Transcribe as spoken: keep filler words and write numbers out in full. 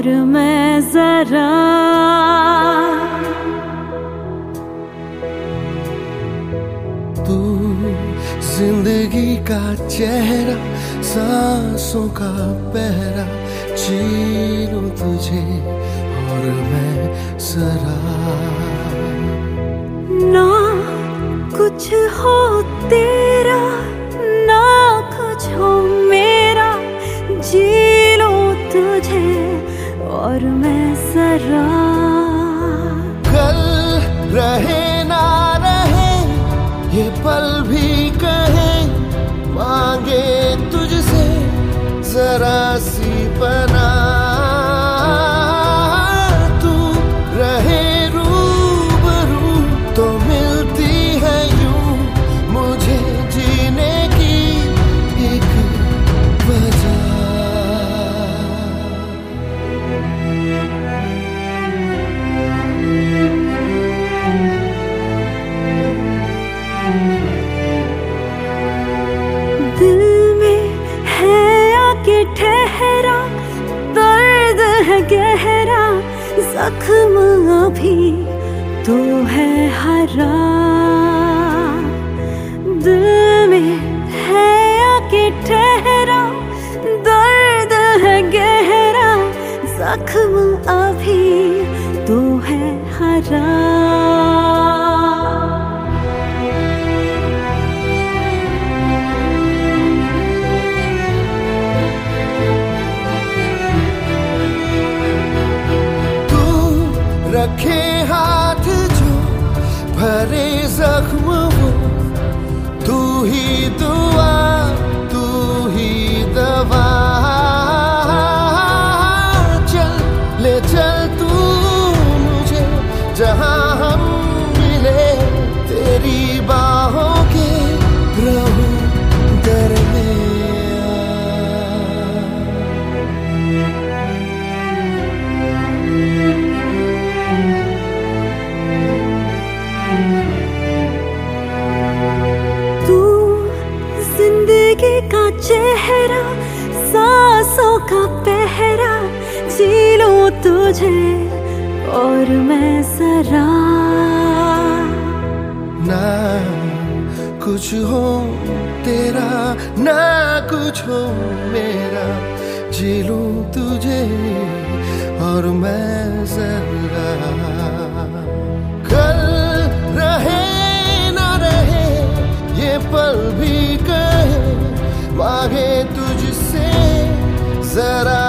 और मैं जरा तू जिंदगी का चेहरा, सांसों का पहरा, जी लूं तुझे और मैं जरा। ना कुछ हो तेरा ना कुछ हो मेरा, जी लूं तुझे और मैं जरा। कल रहे ना रहे ये पल भी कहे, मांगे तुझसे जरा सी पनाह। तू रहे रूबरू तो मिलती है यूं मुझे जीने की एक वजह। दिल में है आके ठहरा, दर्द है गहरा, जख्म अभी तो है हरा। दिल में है आके ठहरा, दर्द है गहरा, जख्म अभी तो है हरा। रखे हाथ जो भरे जख्म वो, तू ही दुआ तू ही दवा। चल ले चल तू मुझे जहां हम मिले, तेरी बाहों के रहूं दरमियां। तू जिंदगी का चेहरा, सांसों का पहरा, जी लूं तुझे और मैं जरा। ना कुछ हो तेरा ना कुछ हो मेरा, जी लूं तुझे और मैं जरा। कल रहे ना रहे ये पल भी कहे, मांगे तुझसे जरा